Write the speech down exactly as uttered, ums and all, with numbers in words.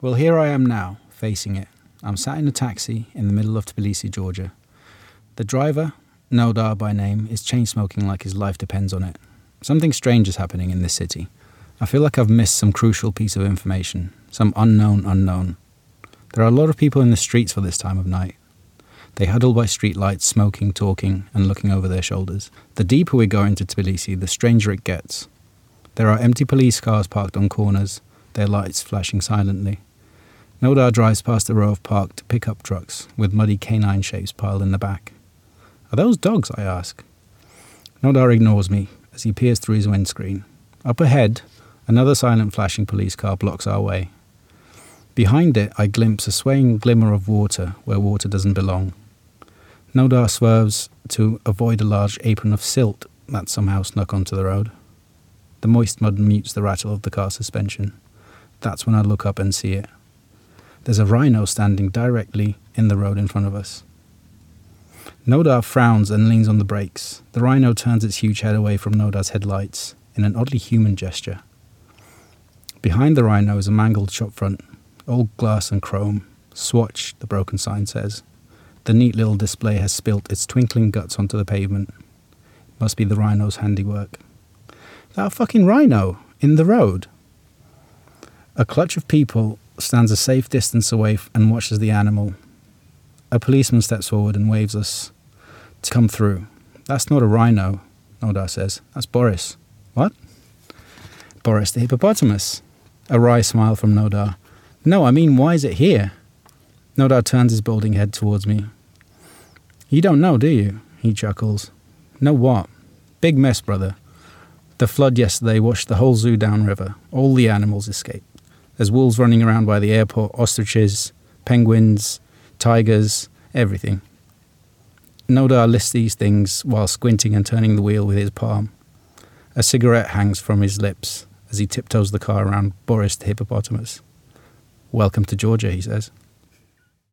Well, here I am now, facing it. I'm sat in a taxi in the middle of Tbilisi, Georgia. The driver, Nodar by name, is chain-smoking like his life depends on it. Something strange is happening in this city. I feel like I've missed some crucial piece of information, some unknown unknown. There are a lot of people in the streets for this time of night. They huddle by streetlights, smoking, talking, and looking over their shoulders. The deeper we go into Tbilisi, the stranger it gets. There are empty police cars parked on corners, their lights flashing silently. Nodar drives past a row of parked pickup trucks with muddy canine shapes piled in the back. Are those dogs? I ask. Nodar ignores me as he peers through his windscreen. Up ahead, another silent flashing police car blocks our way. Behind it, I glimpse a swaying glimmer of water where water doesn't belong. Nodar swerves to avoid a large apron of silt that somehow snuck onto the road. The moist mud mutes the rattle of the car suspension. That's when I look up and see it. There's a rhino standing directly in the road in front of us. Nodar frowns and leans on the brakes. The rhino turns its huge head away from Nodar's headlights in an oddly human gesture. Behind the rhino is a mangled shopfront, old glass and chrome. Swatch, the broken sign says. The neat little display has spilt its twinkling guts onto the pavement. Must be the rhino's handiwork. That fucking rhino in the road. A clutch of people stands a safe distance away and watches the animal. A policeman steps forward and waves us to come through. That's not a rhino, Nodar says. That's Boris. What? Boris the hippopotamus. A wry smile from Nodar. No, I mean, why is it here? Nodar turns his balding head towards me. You don't know, do you? He chuckles. Know what? Big mess, brother. The flood yesterday washed the whole zoo downriver. All the animals escaped. There's wolves running around by the airport, ostriches, penguins, tigers, everything. Nodar lists these things while squinting and turning the wheel with his palm. A cigarette hangs from his lips as he tiptoes the car around Boris the hippopotamus. Welcome to Georgia, he says.